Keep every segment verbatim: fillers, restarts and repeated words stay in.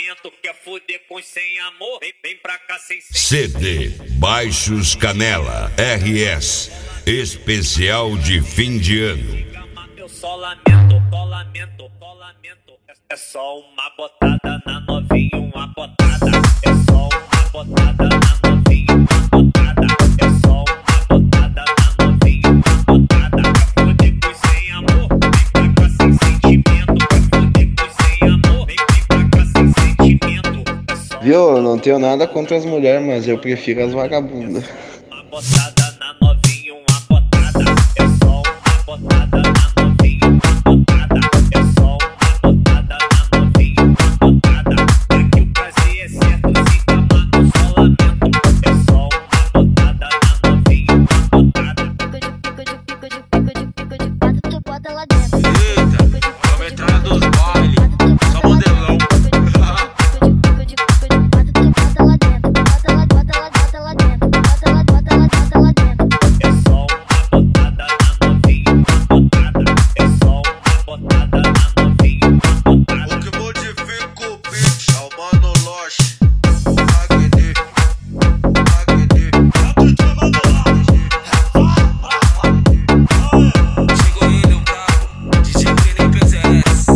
sentimento, quer foder com sem amor, vem, vem pra cá sem C D Baixos Canela R S, especial de fim de ano. Eu só lamento, só lamento, só lamento. É só uma botada na novinha, uma botada. É só uma botada na novinha, uma botada. É só uma botada na novinha, uma botada. Quer foder com sem amor, vem pra cá sem sentimento. Quer foder com sem amor, vem, vem pra cá sem sentimento. É só Viu? Eu não tenho nada contra as mulheres, mas eu prefiro as vagabundas. uma botada na novinha, uma botada. É só uma botada na novinha, uma botada. É só uma botada na novinha, uma botada. É que o prazer é certo, se amar eu só lamento. É só uma botada na novinha, uma botada. Pico de pico de pico de pico de pico de pato, tu bota lá dentro. Eita, vamos entrar dos baile, só modelão. Pico de pico de pico de pico de pato, tu bota lá dentro. Bota lá, bota lá, bota lá dentro. Bota lá, bota lá, bota lá dentro. É só uma botada na novinha, uma botada. É só uma botada na novinha, uma botada. O que modifica o beat é o Mano Loche, o Magni, o Magni. Chegou ele, o brabo, D J Felipe Z S.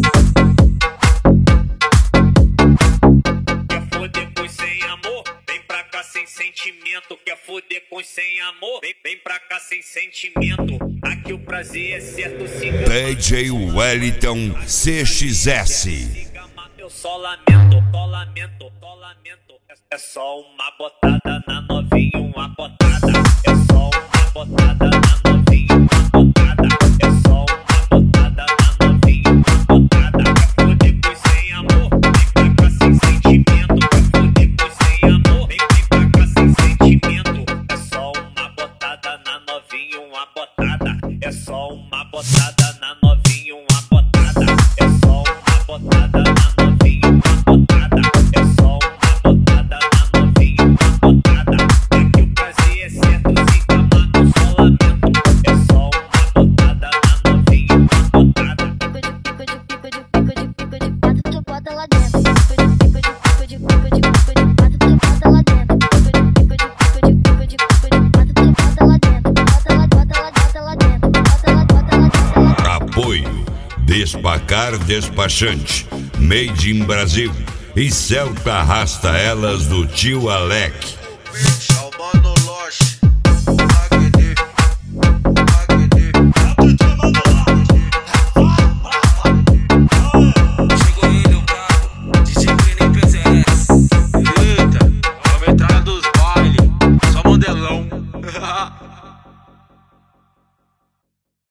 Quer foder com sem amor, vem pra cá sem sentimento. Quer foder com sem amor, vem, vem pra cá sem sentimento. Aqui o prazer é certo, se D J Wellington C X S. eu só lamento, só lamento, só lamento. É é só uma botada na novinha, uma botada. É só uma botada na novinha, uma botada. É só uma botada na novinha, uma botada. Quer foder com sem amor, vem pra cá sem sentimento. Quer foder com sem amor, vem, vem pra cá sem sentimento. É só uma botada na novinha, uma botada. É só uma botada na novinha, uma botada. É só uma botada na novinha, uma botada. É só uma botada na novinha, uma botada. É que o prazer é certo, se amar eu só lamento. É só uma botada na novinha, uma botada. Pico de pico de pico de pico de pico de pato, tu bota lá dentro. Pico de pico de pico de pico de pico de pato, tu bota lá dentro. Pico de pico de pico de pico de pico de pato, tu bota lá dentro. Bota lá, bota lá, bota lá dentro. Bota lá, bota lá, bota lá dentro. Apoio Despacar Despachante, Made in Brasil e Celta Arrasta Elas do Tio Alec.